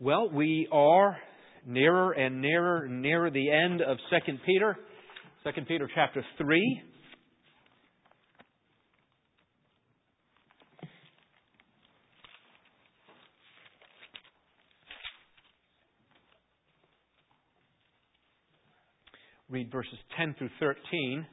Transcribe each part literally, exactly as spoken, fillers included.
Well, we are nearer and nearer and nearer the end of Second Peter. Second Peter chapter three. Read verses ten through thirteen.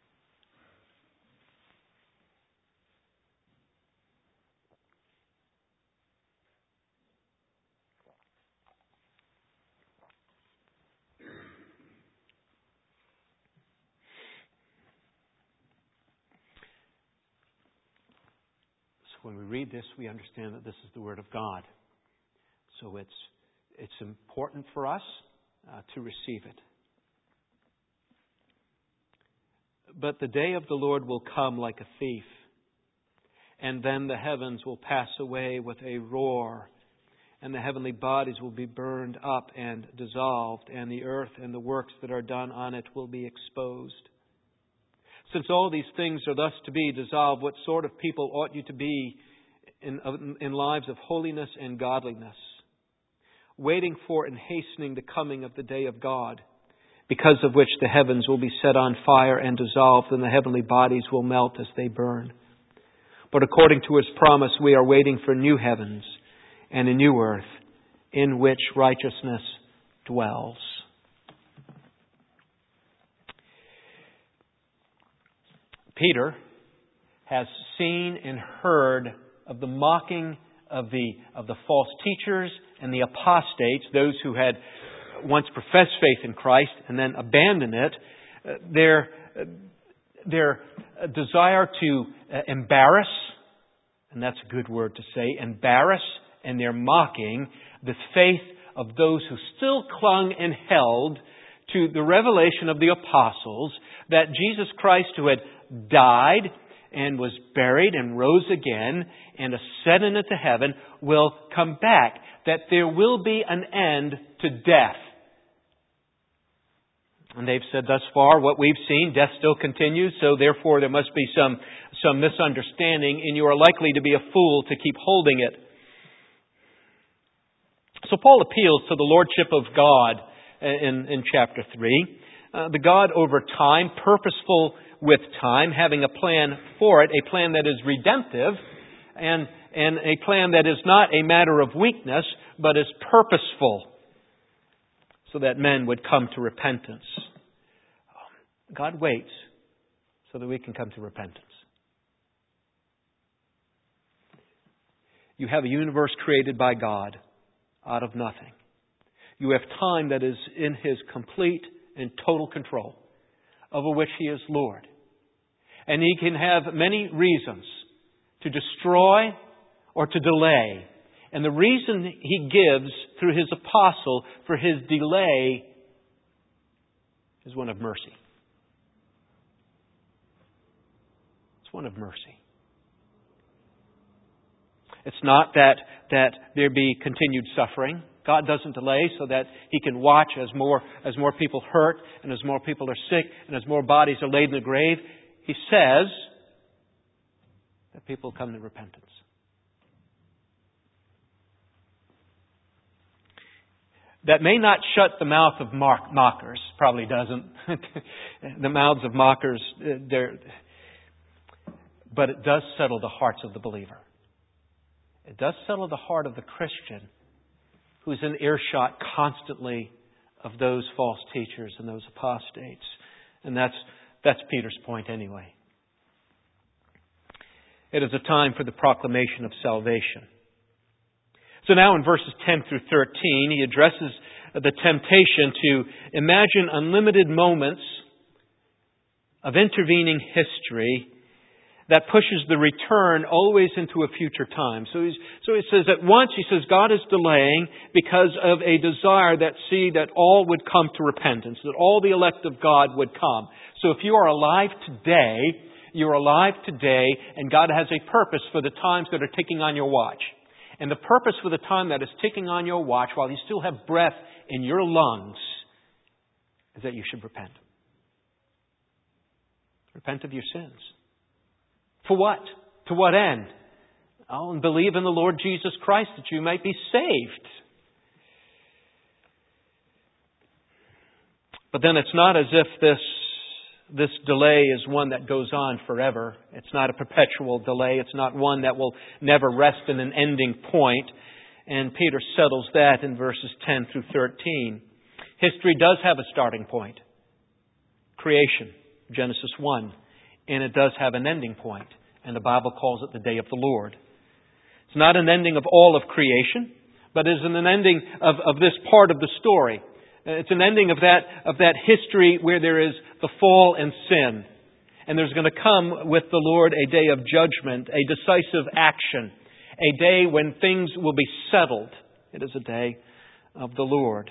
When we read this, we understand that this is the Word of God. So it's it's important for us uh, to receive it. But the day of the Lord will come like a thief, and then the heavens will pass away with a roar, and the heavenly bodies will be burned up and dissolved, and the earth and the works that are done on it will be exposed. Since all these things are thus to be dissolved, what sort of people ought you to be in, in lives of holiness and godliness, waiting for and hastening the coming of the day of God, because of which the heavens will be set on fire and dissolved, and the heavenly bodies will melt as they burn. But according to His promise, we are waiting for new heavens and a new earth, in which righteousness dwells. Peter has seen and heard of the mocking of the of the false teachers and the apostates, those who had once professed faith in Christ and then abandoned it. Uh, their their desire to uh, embarrass, and that's a good word to say, embarrass, and their mocking the faith of those who still clung and held to the revelation of the apostles that Jesus Christ, who had died and was buried and rose again and ascended into heaven, will come back. That there will be an end to death. And they've said thus far, what we've seen, death still continues, so therefore there must be some, some misunderstanding, and you are likely to be a fool to keep holding it. So Paul appeals to the Lordship of God in, in chapter three. Uh, the God over time, purposeful with time, having a plan for it, a plan that is redemptive, and, and a plan that is not a matter of weakness, but is purposeful, so that men would come to repentance. God waits so that we can come to repentance. You have a universe created by God out of nothing. You have time that is in His complete and total control, over which He is Lord. And He can have many reasons to destroy or to delay. And the reason He gives through His apostle for His delay is one of mercy. It's one of mercy. It's not that, that there be continued suffering. God doesn't delay so that He can watch as more, as more people hurt and as more people are sick and as more bodies are laid in the grave. He says that people come to repentance. That may not shut the mouth of mockers. Probably doesn't. The mouths of mockers, they're, but it does settle the hearts of the believer. It does settle the heart of the Christian who's in earshot constantly of those false teachers and those apostates. And that's that's Peter's point anyway. It is a time for the proclamation of salvation. So now in verses ten through thirteen, he addresses the temptation to imagine unlimited moments of intervening history that pushes the return always into a future time. So, he's, so he says at once, he says, God is delaying because of a desire that see that all would come to repentance, that all the elect of God would come. So if you are alive today, you're alive today, and God has a purpose for the times that are ticking on your watch. And the purpose for the time that is ticking on your watch, while you still have breath in your lungs, is that you should repent. Repent of your sins. For what? To what end? Oh, and believe in the Lord Jesus Christ that you might be saved. But then it's not as if this this delay is one that goes on forever. It's not a perpetual delay. It's not one that will never rest in an ending point. And Peter settles that in verses ten through thirteen. History does have a starting point. Creation, Genesis one. And it does have an ending point. And the Bible calls it the day of the Lord. It's not an ending of all of creation, but it is an ending of, of this part of the story. It's an ending of that, of that history where there is the fall and sin. And there's going to come with the Lord a day of judgment, a decisive action, a day when things will be settled. It is a day of the Lord.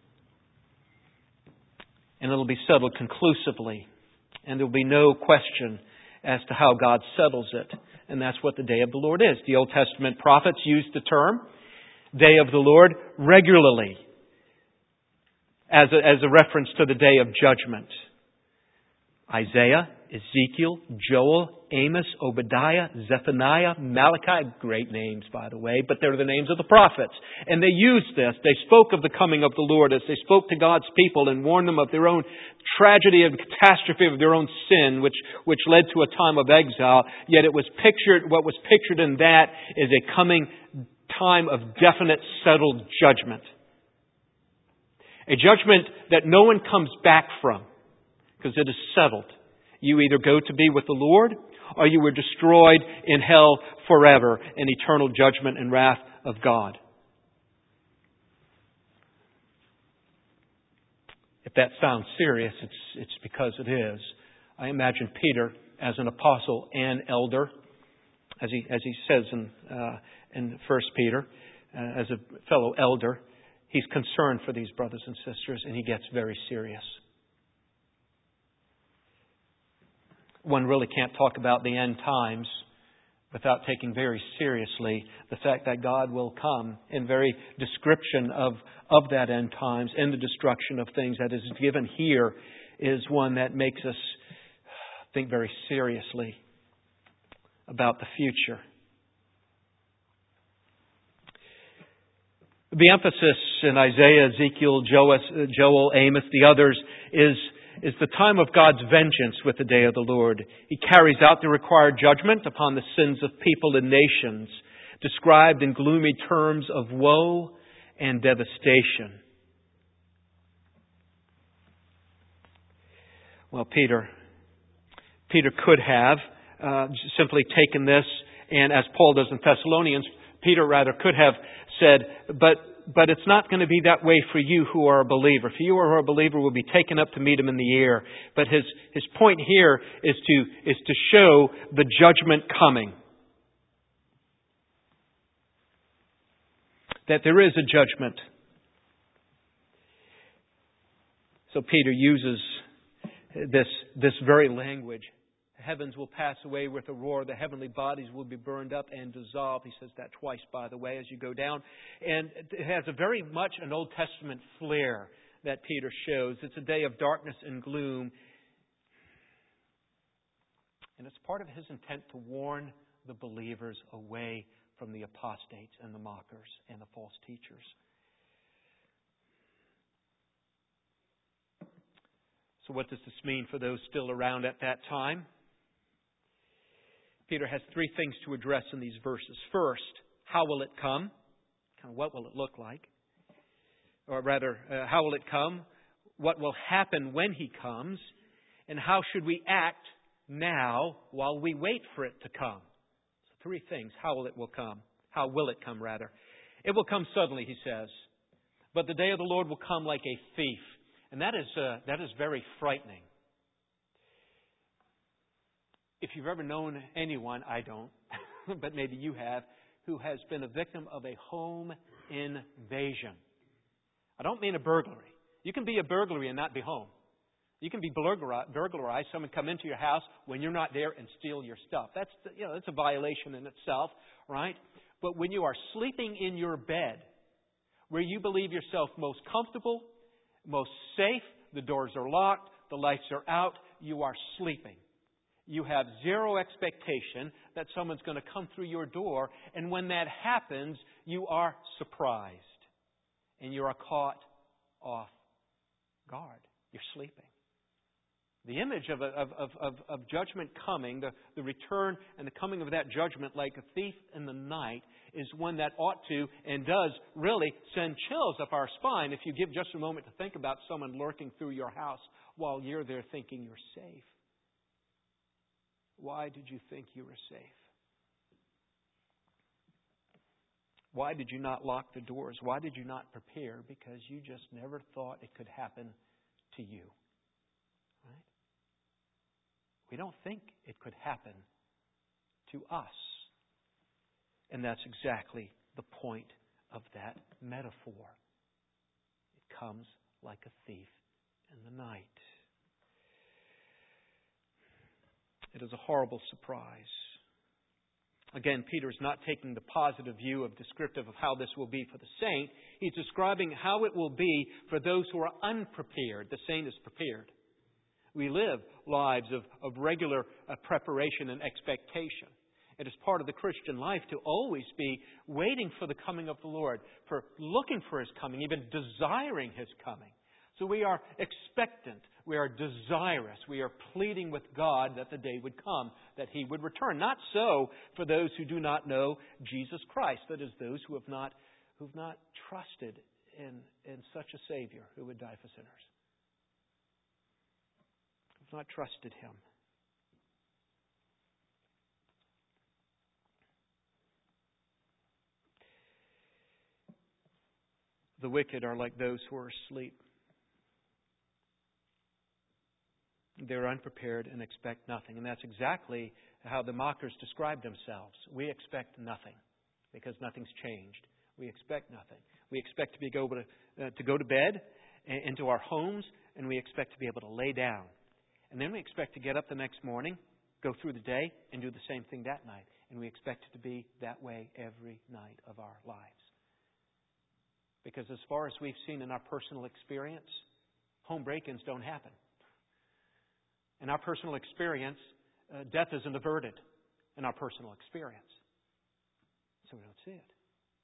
And it'll be settled conclusively. And there will be no question as to how God settles it. And that's what the day of the Lord is. The Old Testament prophets used the term day of the Lord regularly as a, as a reference to the day of judgment. Isaiah, Ezekiel, Joel, Amos, Obadiah, Zephaniah, Malachi, great names, by the way, but they're the names of the prophets. And they used this. They spoke of the coming of the Lord as they spoke to God's people and warned them of their own tragedy and catastrophe of their own sin, which, which led to a time of exile. Yet it was pictured, what was pictured in that is a coming time of definite, settled judgment. A judgment that no one comes back from, because it is settled. You either go to be with the Lord, or you were destroyed in hell forever in eternal judgment and wrath of God. If that sounds serious, it's it's because it is. I imagine Peter as an apostle and elder, as he as he says in uh, in First Peter, uh, as a fellow elder, he's concerned for these brothers and sisters, and he gets very serious. One really can't talk about the end times without taking very seriously the fact that God will come in very description of, of that end times and the destruction of things that is given here is one that makes us think very seriously about the future. The emphasis in Isaiah, Ezekiel, Joel, Joel, Amos, the others is is the time of God's vengeance with the day of the Lord. He carries out the required judgment upon the sins of people and nations, described in gloomy terms of woe and devastation. Well, Peter, Peter could have uh, simply taken this, and as Paul does in Thessalonians, Peter rather could have said, but But it's not going to be that way for you who are a believer. For you who are a believer, will be taken up to meet Him in the air. But his his point here is to is to show the judgment coming. That there is a judgment. So Peter uses this this very language. The heavens will pass away with a roar. The heavenly bodies will be burned up and dissolved. He says that twice, by the way, as you go down. And it has a very much an Old Testament flair that Peter shows. It's a day of darkness and gloom. And it's part of his intent to warn the believers away from the apostates and the mockers and the false teachers. So what does this mean for those still around at that time? Peter has three things to address in these verses. First, how will it come? Kind of what will it look like? Or rather, uh, how will it come? What will happen when He comes? And how should we act now while we wait for it to come? So three things. How will it will come? How will it come, rather? It will come suddenly, he says. But the day of the Lord will come like a thief. And that is uh, that is very frightening. If you've ever known anyone, I don't, but maybe you have, who has been a victim of a home invasion. I don't mean a burglary. You can be a burglary and not be home. You can be burglarized, someone come into your house when you're not there and steal your stuff. That's, you know, that's a violation in itself, right? But when you are sleeping in your bed, where you believe yourself most comfortable, most safe, the doors are locked, the lights are out, you are sleeping. You have zero expectation that someone's going to come through your door. And when that happens, you are surprised. And you are caught off guard. You're sleeping. The image of, a, of, of, of, of judgment coming, the, the return and the coming of that judgment like a thief in the night, is one that ought to and does really send chills up our spine if you give just a moment to think about someone lurking through your house while you're there thinking you're safe. Why did you think you were safe? Why did you not lock the doors? Why did you not prepare? Because you just never thought it could happen to you. Right? We don't think it could happen to us. And that's exactly the point of that metaphor. It comes like a thief in the night. It is a horrible surprise. Again, Peter is not taking the positive view of descriptive of how this will be for the saint. He's describing how it will be for those who are unprepared. The saint is prepared. We live lives of, of regular uh, preparation and expectation. It is part of the Christian life to always be waiting for the coming of the Lord, for looking for His coming, even desiring His coming. So we are expectant. We are desirous. We are pleading with God that the day would come, that He would return. Not so for those who do not know Jesus Christ. That is, those who have not, who have not trusted in, in such a Savior who would die for sinners. Who have not trusted Him. The wicked are like those who are asleep. They're unprepared and expect nothing. And that's exactly how the mockers describe themselves. We expect nothing because nothing's changed. We expect nothing. We expect to be able to, uh, to go to bed, into our homes, and we expect to be able to lay down. And then we expect to get up the next morning, go through the day, and do the same thing that night. And we expect it to be that way every night of our lives. Because as far as we've seen in our personal experience, home break-ins don't happen. In our personal experience, uh, death isn't averted in our personal experience. So we don't see it.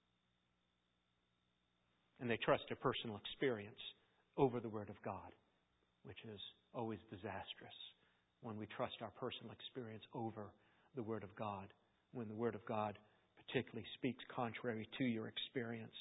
And they trust their personal experience over the Word of God, which is always disastrous when we trust our personal experience over the Word of God, when the Word of God particularly speaks contrary to your experience.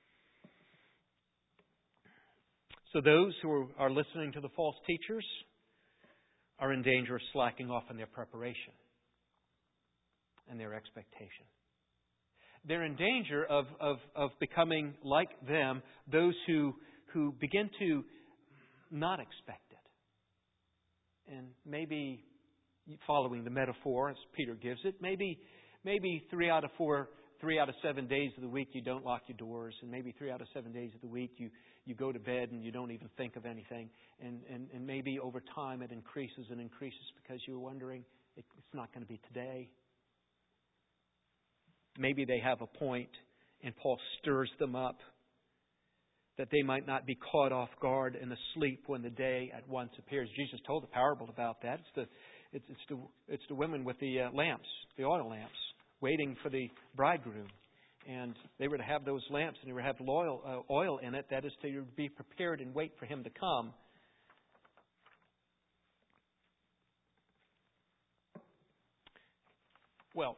So those who are listening to the false teachers are in danger of slacking off in their preparation and their expectation. They're in danger of, of, of becoming like them, those who, who begin to not expect it. And maybe, following the metaphor as Peter gives it, maybe maybe three out of four, three out of seven days of the week you don't lock your doors, and maybe three out of seven days of the week you You go to bed and you don't even think of anything. And, and, and maybe over time it increases and increases because you're wondering, it's not going to be today. Maybe they have a point and Paul stirs them up that they might not be caught off guard and asleep when the day at once appears. Jesus told a parable about that. It's the, it's, it's the, it's the women with the uh, lamps, the oil lamps, waiting for the bridegroom. And they were to have those lamps and they were to have oil, uh, oil in it. That is to be prepared and wait for Him to come. Well,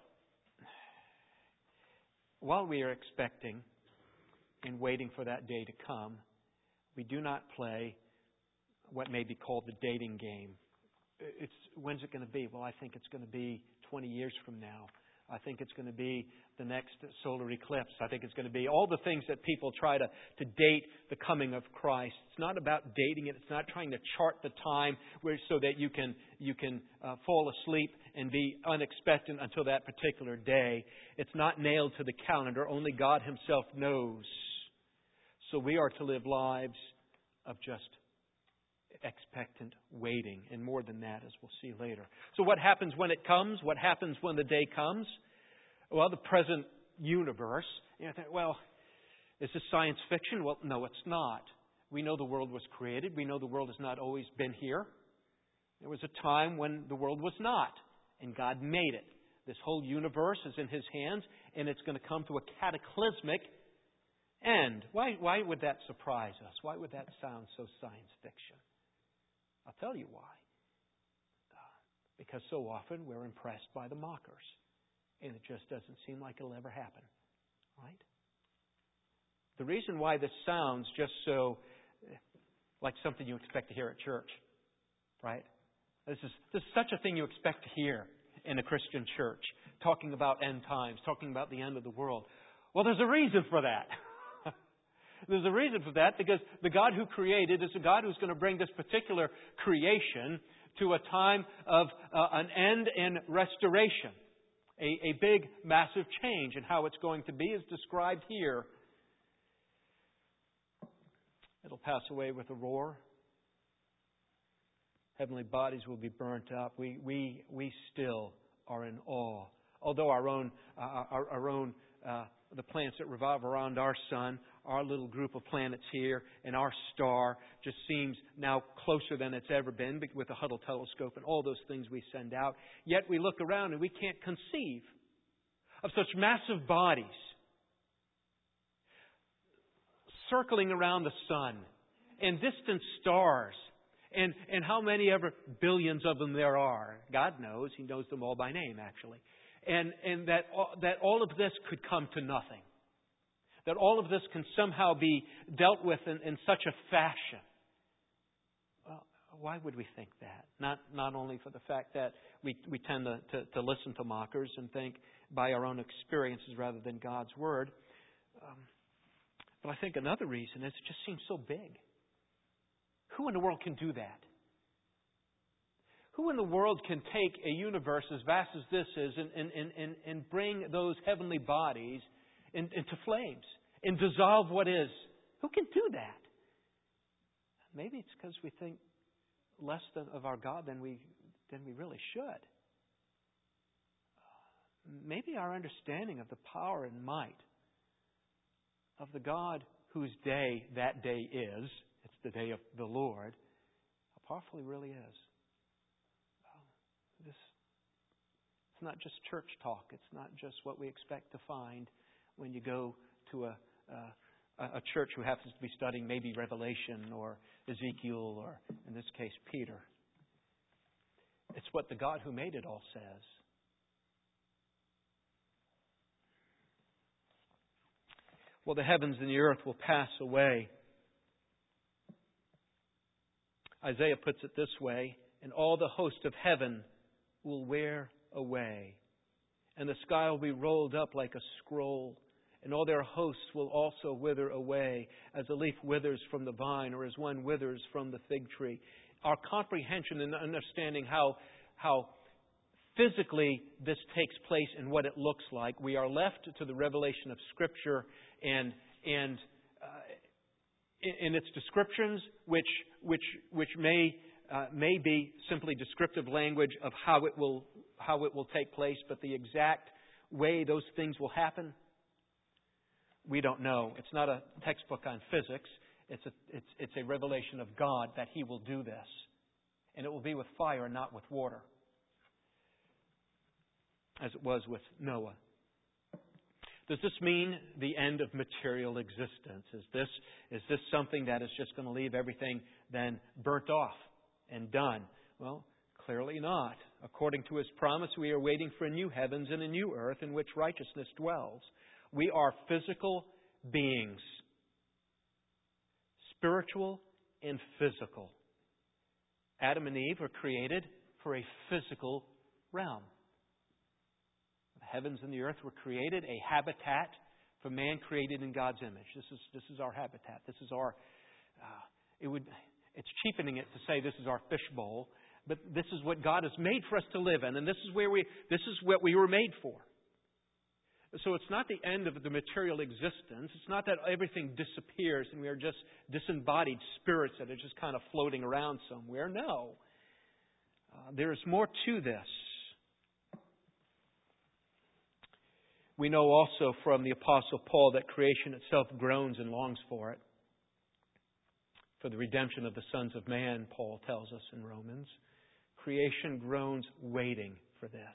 while we are expecting and waiting for that day to come, we do not play what may be called the dating game. It's, when's it going to be? Well, I think it's going to be twenty years from now. I think it's going to be the next solar eclipse. I think it's going to be all the things that people try to, to date the coming of Christ. It's not about dating it. It's not trying to chart the time where, so that you can you can uh, fall asleep and be unexpectant until that particular day. It's not nailed to the calendar. Only God Himself knows. So we are to live lives of just expectant waiting, and more than that, as we'll see later. So what happens when it comes? What happens when the day comes? Well, the present universe, you know, think, well, is this science fiction? Well, no, it's not. We know the world was created. We know the world has not always been here. There was a time when the world was not, and God made it. This whole universe is in His hands, and it's going to come to a cataclysmic end. Why, why would that surprise us? Why would that sound so science fiction? I'll tell you why. Uh, because so often we're impressed by the mockers. And it just doesn't seem like it'll ever happen. Right? The reason why this sounds just so like something you expect to hear at church. Right? This is, this is such a thing you expect to hear in a Christian church. Talking about end times. Talking about the end of the world. Well, there's a reason for that. There's a reason for that because the God who created is a God who's going to bring this particular creation to a time of uh, an end and restoration. A, a big, massive change. And how it's going to be is described here. It'll pass away with a roar. Heavenly bodies will be burnt up. We we we still are in awe. Although our own uh, our, our own uh, the planets that revolve around our sun, our little group of planets here, and our star just seems now closer than it's ever been with the Hubble telescope and all those things we send out. Yet we look around and we can't conceive of such massive bodies circling around the sun and distant stars. And, and how many ever billions of them there are. God knows. He knows them all by name, actually. And, and that, all, that all of this could come to nothing. That all of this can somehow be dealt with in, in such a fashion. Well, why would we think that? Not, not only for the fact that we, we tend to, to, to listen to mockers and think by our own experiences rather than God's Word. Um, but I think another reason is it just seems so big. Who in the world can do that? Who in the world can take a universe as vast as this is and, and, and, and bring those heavenly bodies in, into flames and dissolve what is? Who can do that? Maybe it's because we think less than, of our God than we, than we really should. Maybe our understanding of the power and might of the God whose day that day is, it's the day of the Lord, how powerful He really is. This, it's not just church talk. It's not just what we expect to find when you go to a, a, a church who happens to be studying maybe Revelation or Ezekiel or, in this case, Peter. It's what the God who made it all says. Well, the heavens and the earth will pass away. Isaiah puts it this way, and all the host of heaven will wear away, and the sky will be rolled up like a scroll, and all their hosts will also wither away, as a leaf withers from the vine, or as one withers from the fig tree. Our comprehension and understanding how, how physically this takes place and what it looks like, we are left to the revelation of Scripture and and uh, in its descriptions, which which which may uh, may be simply descriptive language of how it will how it will take place, but the exact way those things will happen, we don't know. It's not a textbook on physics. It's a it's it's a revelation of God that He will do this, and it will be with fire and not with water, as it was with Noah. Does this mean the end of material existence? Is this, is this something that is just going to leave everything then burnt off and done? Well, clearly not. According to His promise, we are waiting for a new heavens and a new earth in which righteousness dwells. We are physical beings. Spiritual and physical. Adam and Eve were created for a physical realm. The heavens and the earth were created, a habitat for man created in God's image. This is this is our habitat. This is our. Uh, it would. It's cheapening it to say this is our fishbowl, but this is what God has made for us to live in, and this is where we. This is what we were made for. So it's not the end of the material existence. It's not that everything disappears and we are just disembodied spirits that are just kind of floating around somewhere. No, uh, there is more to this. We know also from the Apostle Paul that creation itself groans and longs for it. For the redemption of the sons of man, Paul tells us in Romans. Creation groans waiting for this.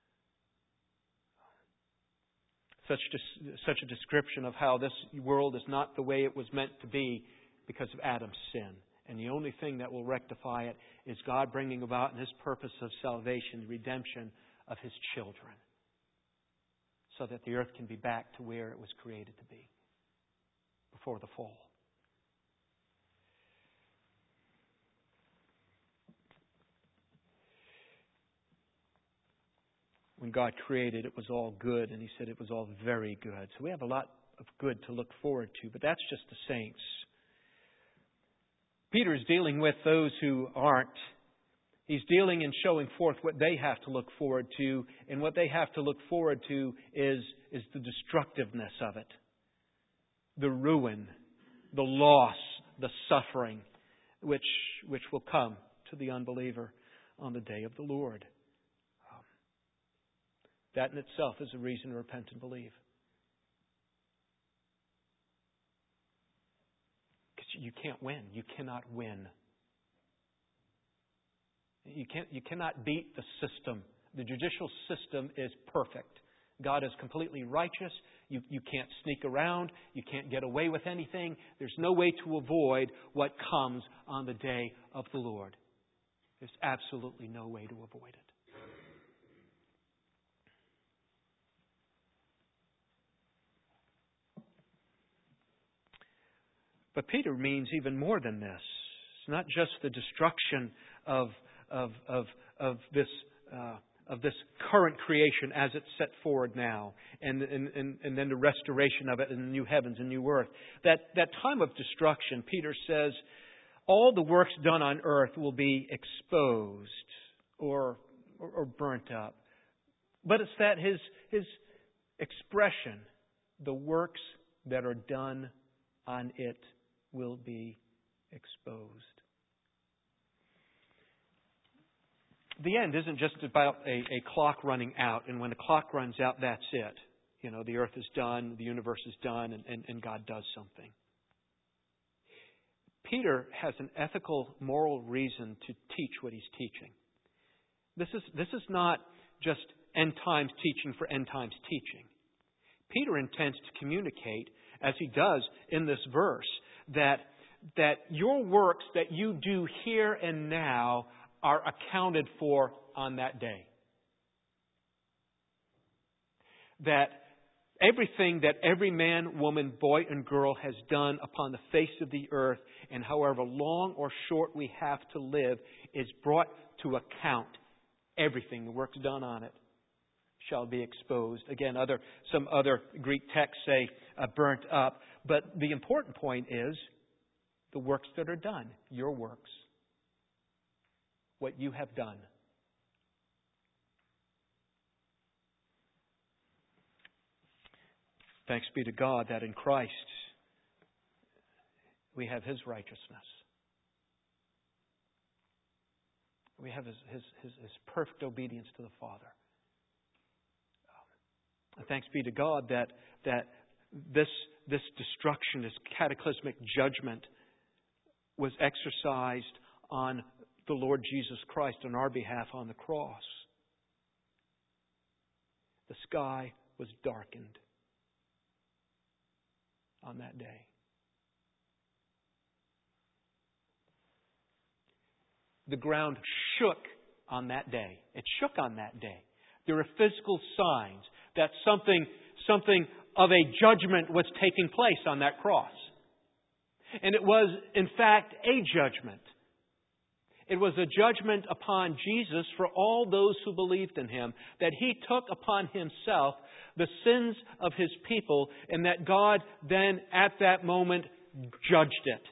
Such, such a description of how this world is not the way it was meant to be because of Adam's sin And the only thing that will rectify it is God bringing about in His purpose of salvation, the redemption of His children, so that the earth can be back to where it was created to be before the fall. When God created, it was all good, and He said it was all very good. So we have a lot of good to look forward to, but that's just the saints. Peter is dealing with those who aren't. He's dealing and showing forth what they have to look forward to, and what they have to look forward to is, is the destructiveness of it, the ruin, the loss, the suffering, which, which will come to the unbeliever on the day of the Lord. Um, that in itself is a reason to repent and believe. You can't win. You cannot win. You can't. You cannot beat the system. The judicial system is perfect. God is completely righteous. You, you can't sneak around. You can't get away with anything. There's no way to avoid what comes on the day of the Lord. There's absolutely no way to avoid it. But Peter means even more than this. It's not just the destruction of of of of this uh, of this current creation as it's set forward now, and, and and and then the restoration of it in the new heavens and new earth. That that time of destruction, Peter says, all the works done on earth will be exposed or or, or burnt up. But it's that his his expression, the works that are done on it will be exposed. The end isn't just about a, a clock running out, and when the clock runs out, that's it. You know, the earth is done, the universe is done, and, and, and God does something. Peter has an ethical, moral reason to teach what he's teaching. This is, this is not just end times teaching for end times teaching. Peter intends to communicate, as he does in this verse, that that your works that you do here and now are accounted for on that day. That everything that every man, woman, boy, and girl has done upon the face of the earth, and however long or short we have to live, is brought to account. Everything, the works done on it, shall be exposed. Again, other some other Greek texts say uh, burnt up. But the important point is the works that are done, your works, what you have done. Thanks be to God that in Christ we have His righteousness. We have His, His, His, His perfect obedience to the Father. And thanks be to God that that this this destruction, this cataclysmic judgment, was exercised on the Lord Jesus Christ on our behalf on the cross. The sky was darkened on that day. The ground shook on that day. It shook on that day. There were physical signs that something, something of a judgment was taking place on that cross. And it was, in fact, a judgment. It was a judgment upon Jesus for all those who believed in Him, that He took upon Himself the sins of His people, and that God then, at that moment, judged it.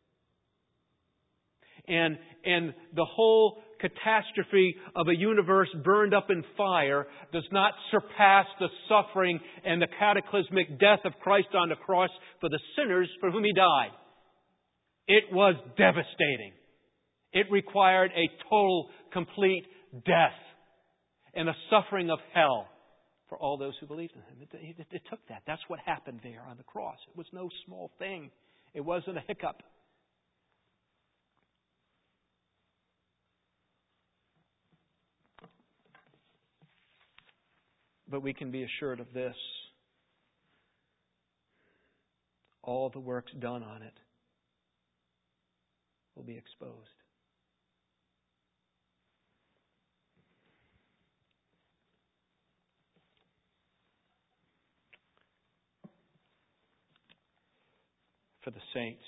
And, and the whole catastrophe of a universe burned up in fire does not surpass the suffering and the cataclysmic death of Christ on the cross for the sinners for whom He died. It was devastating. It required a total, complete death and a suffering of hell for all those who believed in Him. It, it, it took that. That's what happened there on the cross. It was no small thing. It wasn't a hiccup. But we can be assured of this. All the works done on it will be exposed. For the saints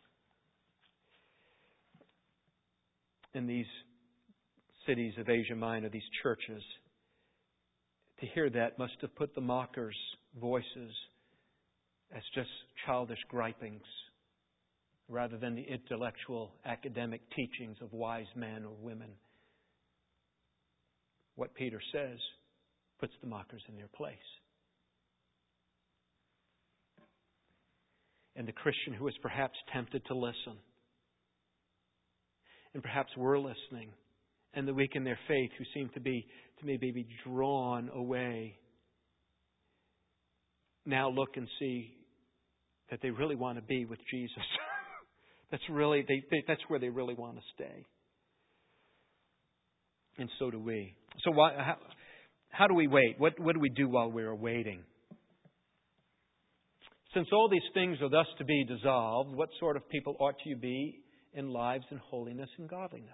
in these cities of Asia Minor, these churches, to hear that must have put the mockers' voices as just childish gripings rather than the intellectual academic teachings of wise men or women. What Peter says puts the mockers in their place. And the Christian who is perhaps tempted to listen, and perhaps we're listening, and the weak in their faith who seem to be to maybe be drawn away, now look and see that they really want to be with Jesus. that's really they, they, that's where they really want to stay. And so do we. So why, how, how do we wait? What, what do we do while we're waiting? Since all these things are thus to be dissolved, what sort of people ought you be in lives in holiness and godliness?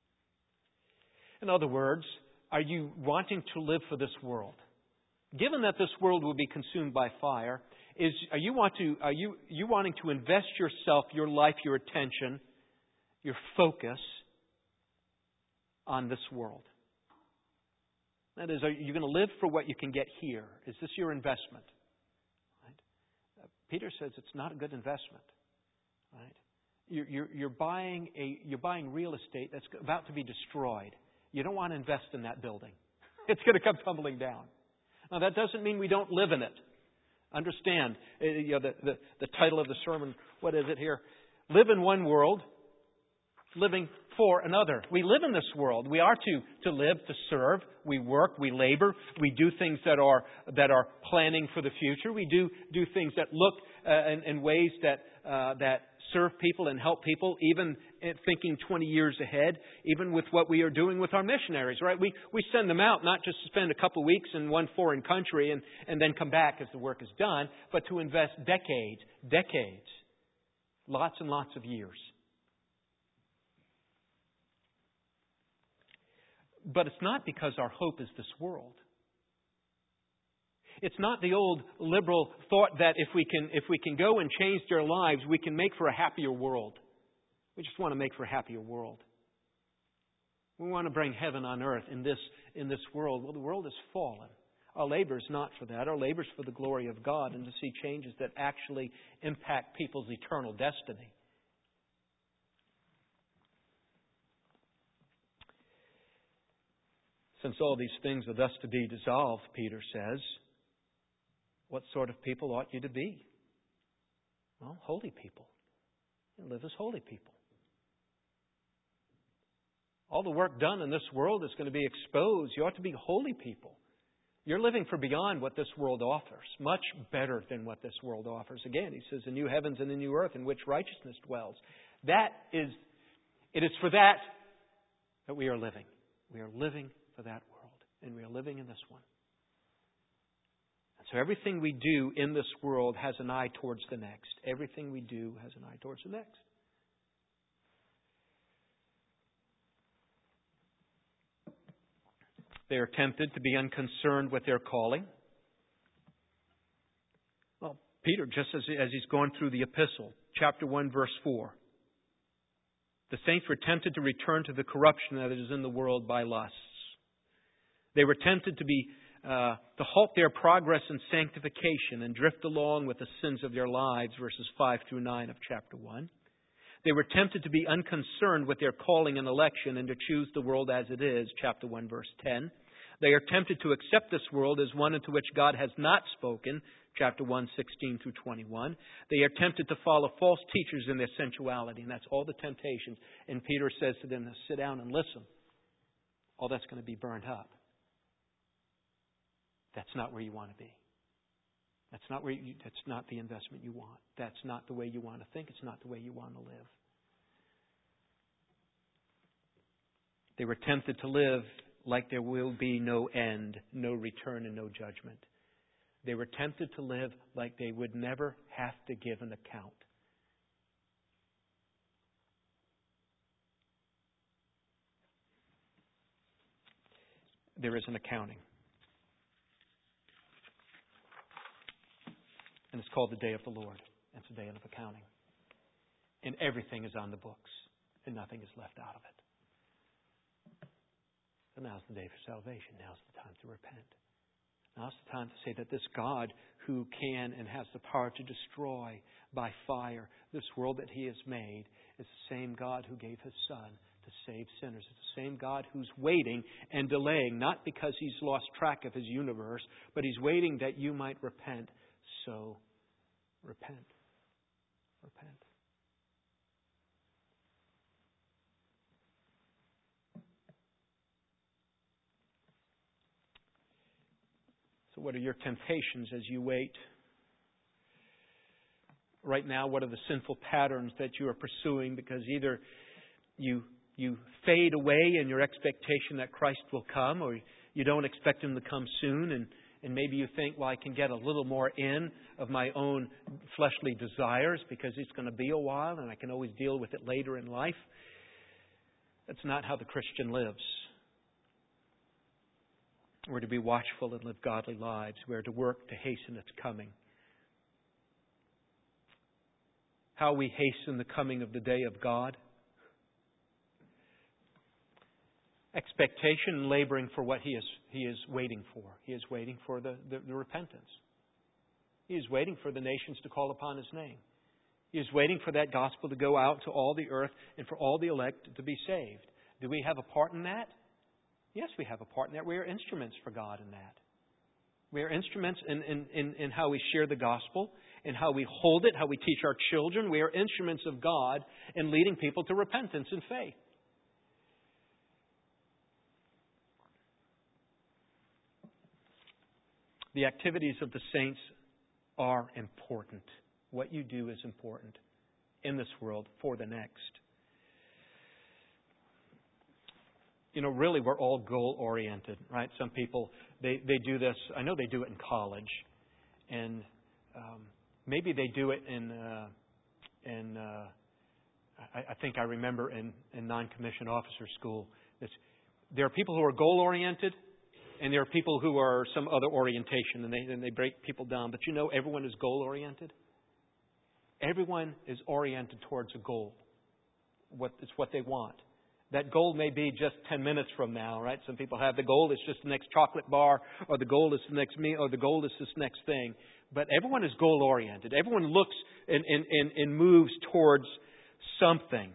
In other words, are you wanting to live for this world? Given that this world will be consumed by fire, is are you want to are you you wanting to invest yourself, your life, your attention, your focus on this world? That is, are you going to live for what you can get here? Is this your investment? Right? Uh, Peter says it's not a good investment. Right? You're, you're, you're buying a you're buying real estate that's about to be destroyed. You don't want to invest in that building. It's going to come tumbling down. Now, that doesn't mean we don't live in it. Understand, you know, the, the, the title of the sermon, what is it here? Live in one world, living for another. We live in this world. We are to, to live, to serve. We work, we labor. We do things that are that are planning for the future. We do do things that look uh, in, in ways that uh, that serve people and help people, even thinking twenty years ahead, even with what we are doing with our missionaries, right? We we send them out not just to spend a couple of weeks in one foreign country and, and then come back as the work is done, but to invest decades, decades, lots and lots of years. But it's not because our hope is this world. It's not the old liberal thought that if we can if we can go and change their lives, we can make for a happier world. We just want to make for a happier world. We want to bring heaven on earth in this in this world. Well, the world has fallen. Our labor is not for that. Our labor is for the glory of God and to see changes that actually impact people's eternal destiny. Since all these things are thus to be dissolved, Peter says, what sort of people ought you to be? Well, holy people. You live as holy people. All the work done in this world is going to be exposed. You ought to be holy people. You're living for beyond what this world offers. Much better than what this world offers. Again, he says, the new heavens and the new earth in which righteousness dwells. That is, it is for that that we are living. We are living for that world. And we are living in this one. So everything we do in this world has an eye towards the next. Everything we do has an eye towards the next. They are tempted to be unconcerned with their calling. Well, Peter, just as, as he's gone through the epistle, chapter one, verse four. The saints were tempted to return to the corruption that is in the world by lusts. They were tempted to be Uh, to halt their progress in sanctification and drift along with the sins of their lives, verses five through nine of chapter one. They were tempted to be unconcerned with their calling and election and to choose the world as it is, chapter one, verse ten. They are tempted to accept this world as one into which God has not spoken, chapter one, sixteen through twenty-one. They are tempted to follow false teachers in their sensuality, and that's all the temptations. And Peter says to them, sit down and listen. All that's going to be burned up. That's not where you want to be. That's not where you, that's not the investment you want. That's not the way you want to think. It's not the way you want to live. They were tempted to live like there will be no end, no return, and no judgment. They were tempted to live like they would never have to give an account. there is an accounting. And it's called the Day of the Lord. It's a day of accounting. And everything is on the books, and nothing is left out of it. So now's the day for salvation. Now's the time to repent. Now's the time to say that this God who can and has the power to destroy by fire this world that He has made is the same God who gave His Son to save sinners. It's the same God who's waiting and delaying, not because He's lost track of His universe, but He's waiting that you might repent. So, repent. Repent. So what are your temptations as you wait? Right now, what are the sinful patterns that you are pursuing? Because either you you fade away in your expectation that Christ will come, or you don't expect Him to come soon, and, and maybe you think, well, I can get a little more in of my own fleshly desires because it's going to be a while and I can always deal with it later in life. That's not how the Christian lives. We're to be watchful and live godly lives. We're to work to hasten its coming. How we hasten the coming of the day of God? Expectation and laboring for what He is He is waiting for. He is waiting for the, the, the repentance. He is waiting for the nations to call upon His name. He is waiting for that gospel to go out to all the earth and for all the elect to be saved. Do we have a part in that? Yes, we have a part in that. We are instruments for God in that. We are instruments in, in, in, in how we share the gospel, in how we hold it, how we teach our children. We are instruments of God in leading people to repentance and faith. The activities of the saints are important. What you do is important in this world for the next. You know, really, we're all goal-oriented, right? Some people, they, they do this. I know they do it in college. And um, maybe they do it in, uh, in uh, I, I think I remember in, in non-commissioned officer school. This, there are people who are goal-oriented, and there are people who are some other orientation, and they, and they break people down. But you know, everyone is goal-oriented. Everyone is oriented towards a goal. What, it's what they want. That goal may be just ten minutes from now, right? Some people have the goal is just the next chocolate bar, or the goal is the next meal, or the goal is this next thing. But everyone is goal-oriented. Everyone looks and, and, and, and moves towards something.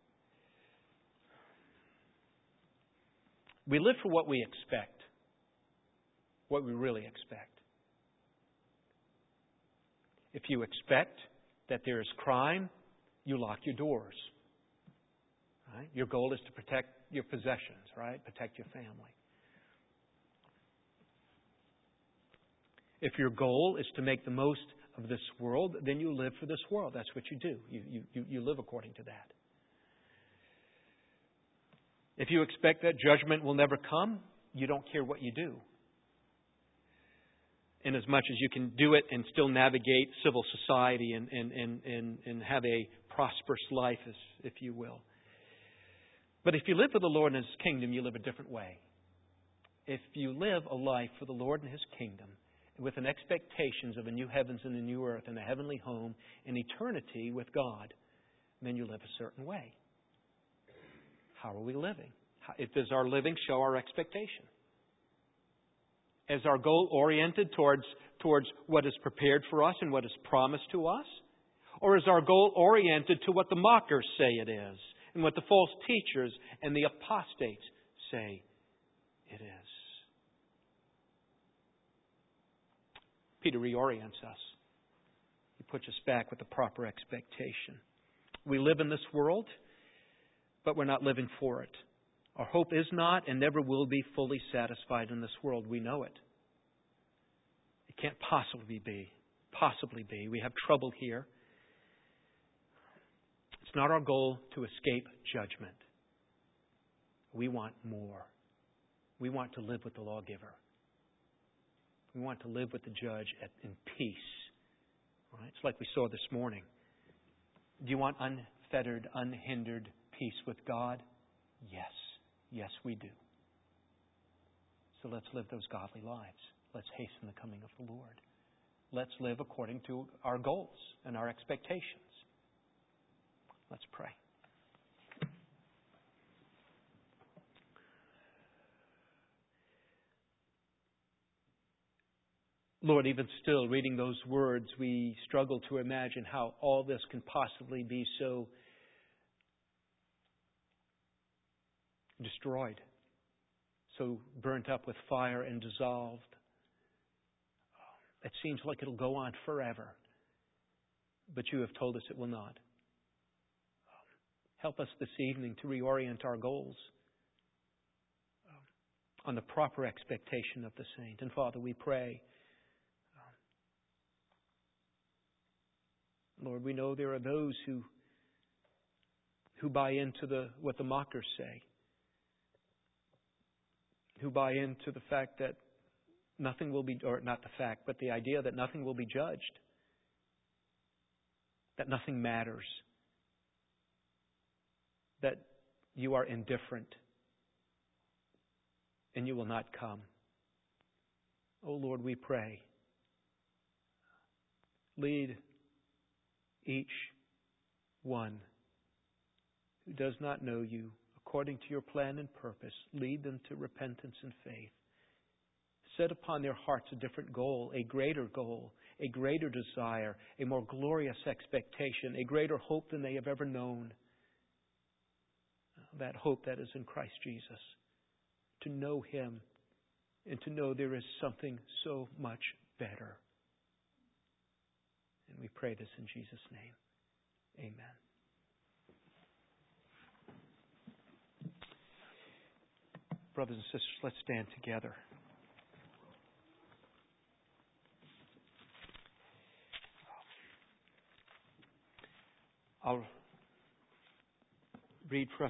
We live for what we expect, what we really expect. If you expect that there is crime, you lock your doors. Right? Your goal is to protect your possessions, right? Protect your family. If your goal is to make the most of this world, then you live for this world. That's what you do. You, you, you live according to that. If you expect that judgment will never come, you don't care what you do. In as much as you can do it and still navigate civil society and, and, and, and, and have a prosperous life, as, if you will. But if you live for the Lord and His kingdom, you live a different way. If you live a life for the Lord and His kingdom, with an expectations of a new heavens and a new earth and a heavenly home and eternity with God, then you live a certain way. How are we living? How, does our living show our expectation? Is our goal oriented towards, towards what is prepared for us and what is promised to us? Or is our goal oriented to what the mockers say it is? And what the false teachers and the apostates say it is. Peter reorients us. He puts us back with the proper expectation. We live in this world, but we're not living for it. Our hope is not and never will be fully satisfied in this world. We know it. It can't possibly be. Possibly be. We have trouble here. It's not our goal to escape judgment. We want more. We want to live with the lawgiver. We want to live with the judge at, in peace. All right? It's like we saw this morning. Do you want unfettered, unhindered peace with God? Yes. Yes, we do. So let's live those godly lives. Let's hasten the coming of the Lord. Let's live according to our goals and our expectations. Let's pray. Lord, even still, reading those words, we struggle to imagine how all this can possibly be so destroyed, so burnt up with fire and dissolved. It seems like it'll go on forever, but you have told us it will not. Help us this evening to reorient our goals on the proper expectation of the saint. And Father, we pray, Lord, we know there are those who who buy into the what the mockers say, who buy into the fact that nothing will be, or not the fact, but the idea that nothing will be judged, that nothing matters, that you are indifferent and you will not come. Oh Lord, we pray, lead each one who does not know you according to your plan and purpose. Lead them to repentance and faith. Set upon their hearts a different goal, a greater goal, a greater desire, a more glorious expectation, a greater hope than they have ever known. That hope that is in Christ Jesus. To know Him and to know there is something so much better. And we pray this in Jesus' name. Amen. Brothers and sisters, let's stand together. I'll read for us